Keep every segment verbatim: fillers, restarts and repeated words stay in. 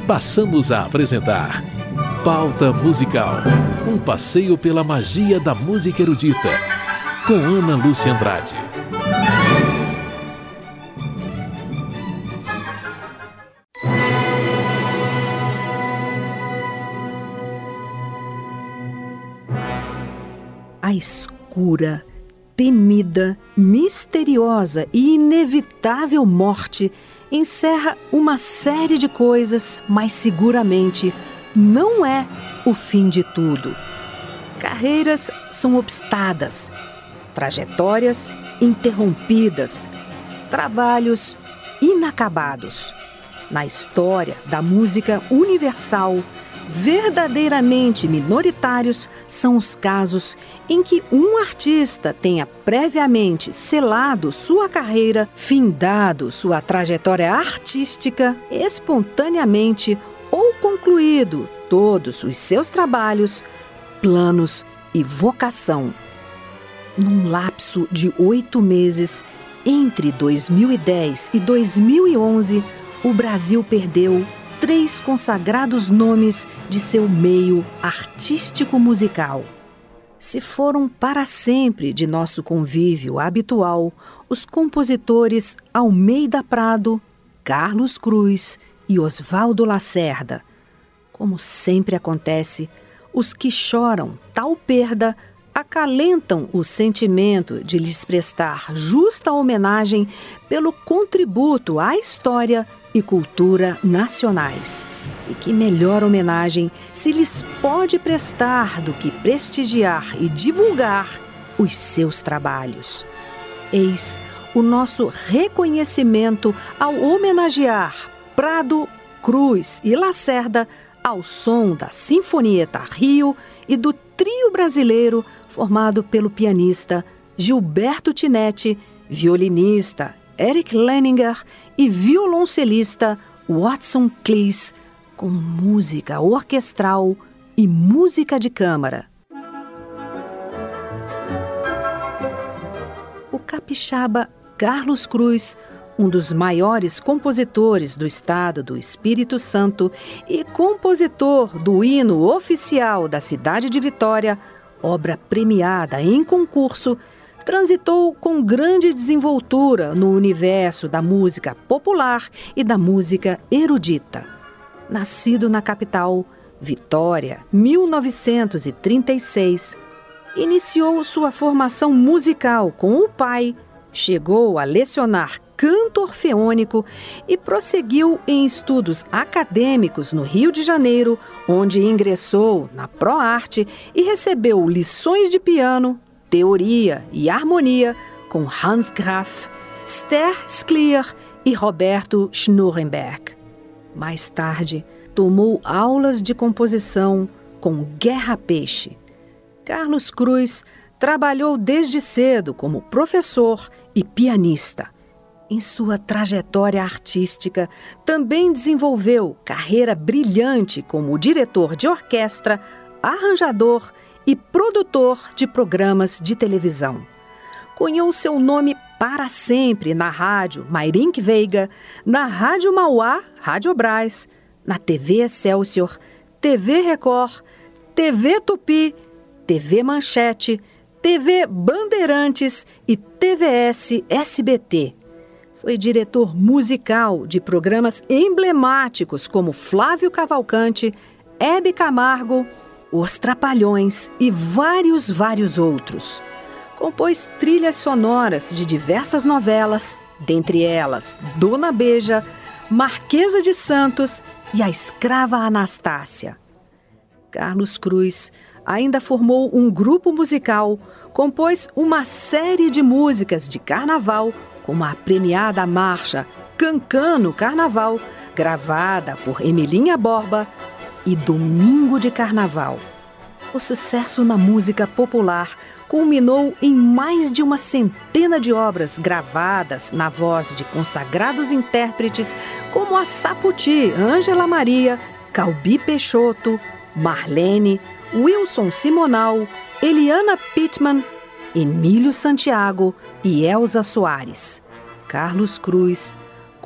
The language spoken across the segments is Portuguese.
passamos a apresentar Pauta Musical, um passeio pela magia da música erudita, com Ana Lúcia Andrade. A escura, temida, misteriosa e inevitável morte encerra uma série de coisas, mas seguramente não é o fim de tudo. Carreiras são obstadas, trajetórias interrompidas, trabalhos inacabados. Na história da música universal, verdadeiramente minoritários são os casos em que um artista tenha previamente selado sua carreira, findado sua trajetória artística espontaneamente ou concluído todos os seus trabalhos, planos e vocação. Num lapso de oito meses, entre dois mil e dez e dois mil e onze, o Brasil perdeu três consagrados nomes de seu meio artístico-musical. Se foram para sempre de nosso convívio habitual os compositores Almeida Prado, Carlos Cruz e Oswaldo Lacerda. Como sempre acontece, os que choram tal perda acalentam o sentimento de lhes prestar justa homenagem pelo contributo à história e cultura nacionais. E que melhor homenagem se lhes pode prestar do que prestigiar e divulgar os seus trabalhos. Eis o nosso reconhecimento ao homenagear Prado, Cruz e Lacerda ao som da Sinfonietta Rio e do trio brasileiro formado pelo pianista Gilberto Tinetti, violinista Eric Leninger e violoncelista Watson Cleese, com música orquestral e música de câmara. O capixaba Carlos Cruz, um dos maiores compositores do estado do Espírito Santo e compositor do hino oficial da cidade de Vitória, obra premiada em concurso, transitou com grande desenvoltura no universo da música popular e da música erudita. Nascido na capital, Vitória, mil novecentos e trinta e seis, iniciou sua formação musical com o pai, chegou a lecionar canto orfeônico e prosseguiu em estudos acadêmicos no Rio de Janeiro, onde ingressou na ProArte e recebeu lições de piano, teoria e harmonia com Hans Graf, Ster Sklier e Roberto Schnurrenberg. Mais tarde, tomou aulas de composição com Guerra Peixe. Carlos Cruz trabalhou desde cedo como professor e pianista. Em sua trajetória artística, também desenvolveu carreira brilhante como diretor de orquestra, arranjador e produtor de programas de televisão. Cunhou seu nome para sempre na rádio Mairink Veiga, na Rádio Mauá, Rádio Brás, na T V Excelsior, T V Record, T V Tupi, T V Manchete, T V Bandeirantes e T V S S B T. Foi diretor musical de programas emblemáticos como Flávio Cavalcante, Hebe Camargo, Os Trapalhões e vários, vários outros. Compôs trilhas sonoras de diversas novelas, dentre elas Dona Beija, Marquesa de Santos e A Escrava Anastácia. Carlos Cruz ainda formou um grupo musical, compôs uma série de músicas de carnaval, como a premiada marcha Cancano Carnaval, gravada por Emilinha Borba, e Domingo de Carnaval. O sucesso na música popular culminou em mais de uma centena de obras gravadas na voz de consagrados intérpretes como a Saputi, Ângela Maria, Calbi Peixoto, Marlene, Wilson Simonal, Eliana Pittman, Emílio Santiago e Elza Soares. Carlos Cruz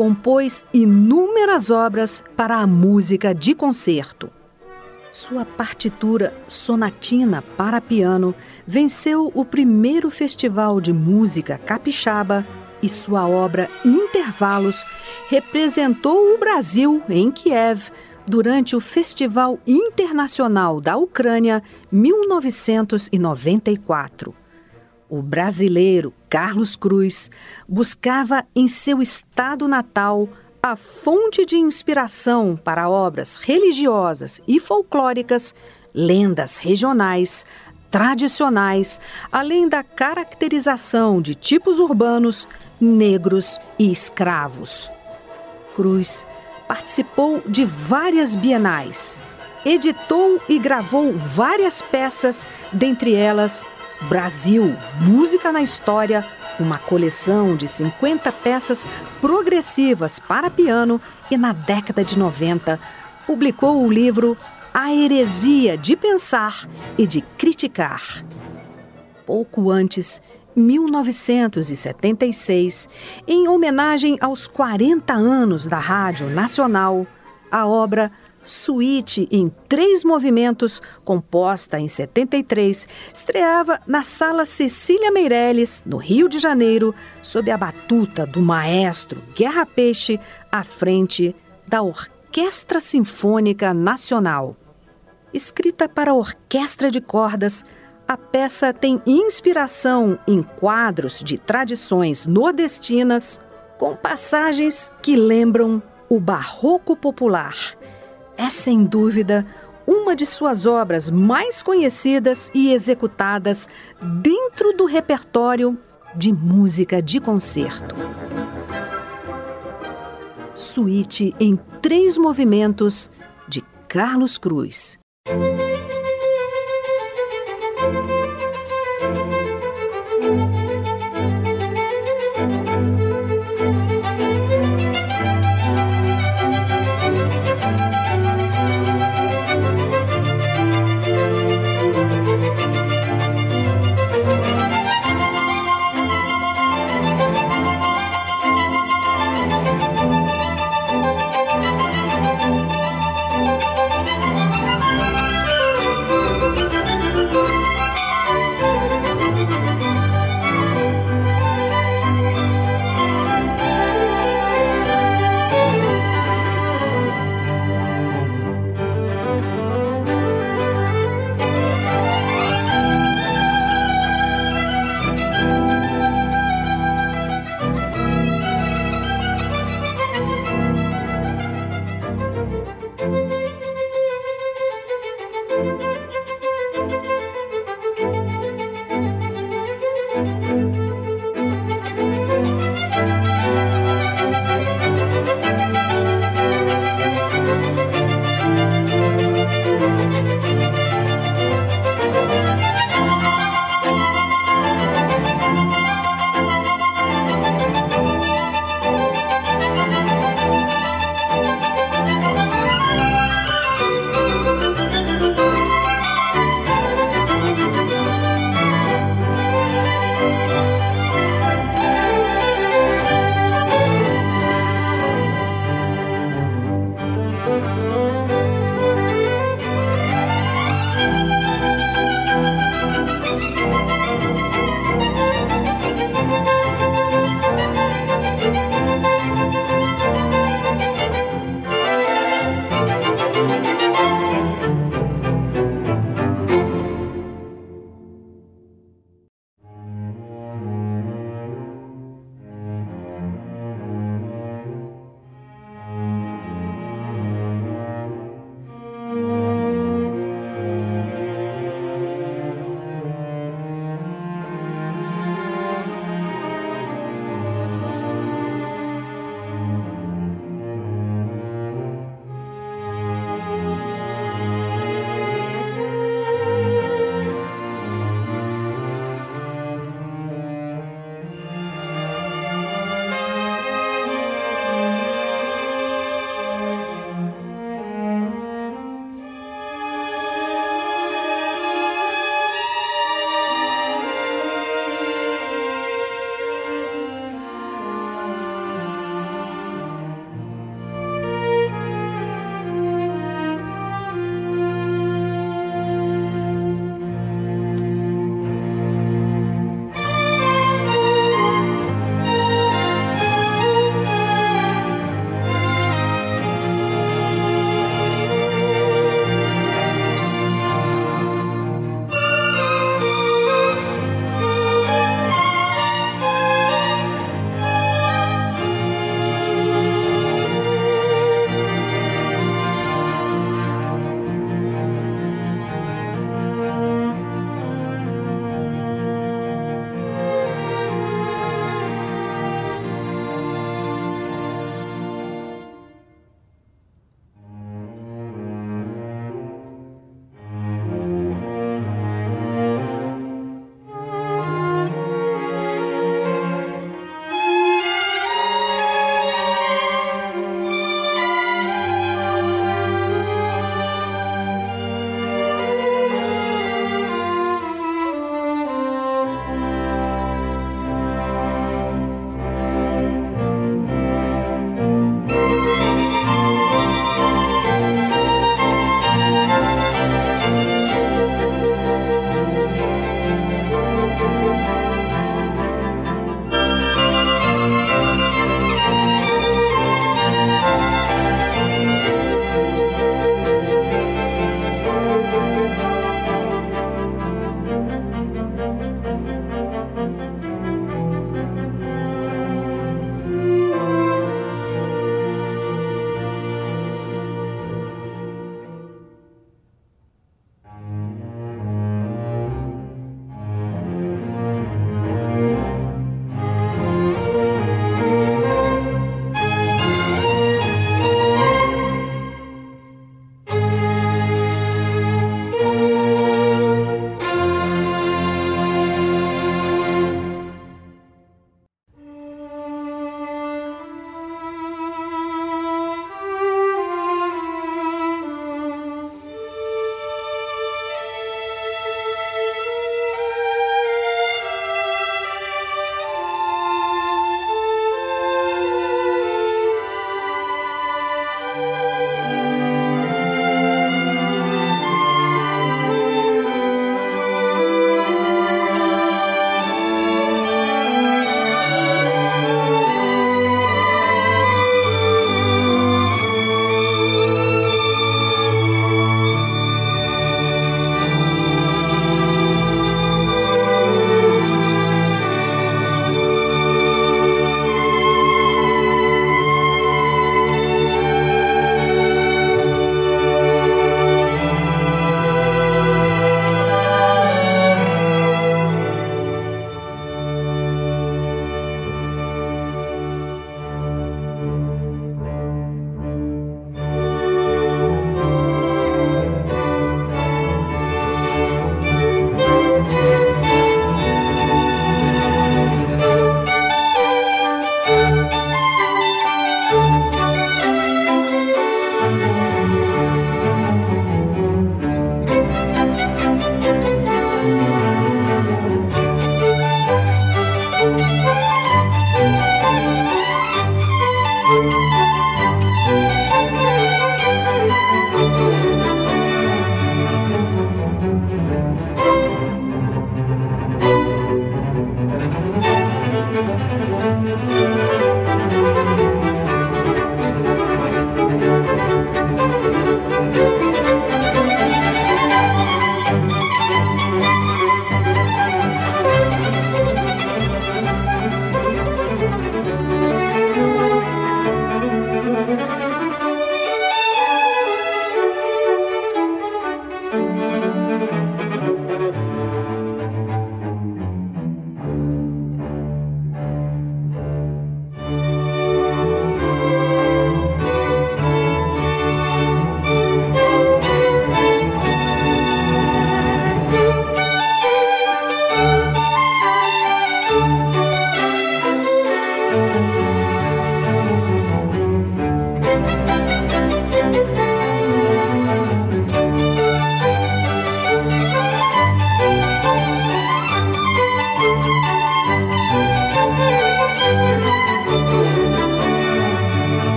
compôs inúmeras obras para a música de concerto. Sua partitura sonatina para piano venceu o primeiro Festival de Música Capixaba e sua obra Intervalos representou o Brasil em Kiev durante o Festival Internacional da Ucrânia mil novecentos e noventa e quatro. O brasileiro Carlos Cruz buscava em seu estado natal a fonte de inspiração para obras religiosas e folclóricas, lendas regionais, tradicionais, além da caracterização de tipos urbanos, negros e escravos. Cruz participou de várias bienais, editou e gravou várias peças, dentre elas Brasil, Música na História, uma coleção de cinquenta peças progressivas para piano, e na década de noventa publicou o livro A Heresia de Pensar e de Criticar. Pouco antes, mil novecentos e setenta e seis, em homenagem aos quarenta anos da Rádio Nacional, a obra Suíte em Três Movimentos, composta em setenta e três, estreava na Sala Cecília Meirelles, no Rio de Janeiro, sob a batuta do maestro Guerra Peixe, à frente da Orquestra Sinfônica Nacional. Escrita para orquestra de cordas, a peça tem inspiração em quadros de tradições nordestinas, com passagens que lembram o barroco popular. É, sem dúvida, uma de suas obras mais conhecidas e executadas dentro do repertório de música de concerto. Suíte em Três Movimentos, de Carlos Cruz.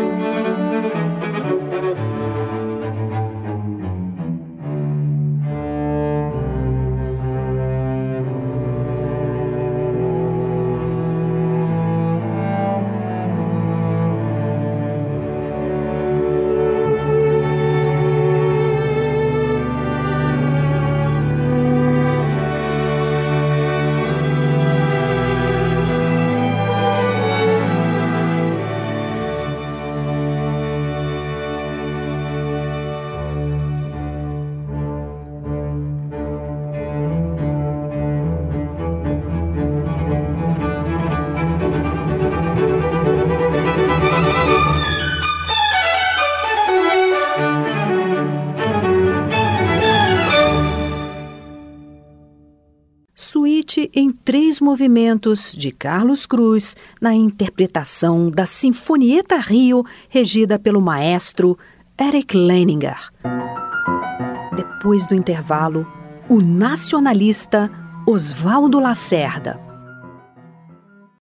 Suíte em três movimentos de Carlos Cruz, na interpretação da Sinfonietta Rio, regida pelo maestro Eric Leininger. Depois do intervalo, o nacionalista Oswaldo Lacerda.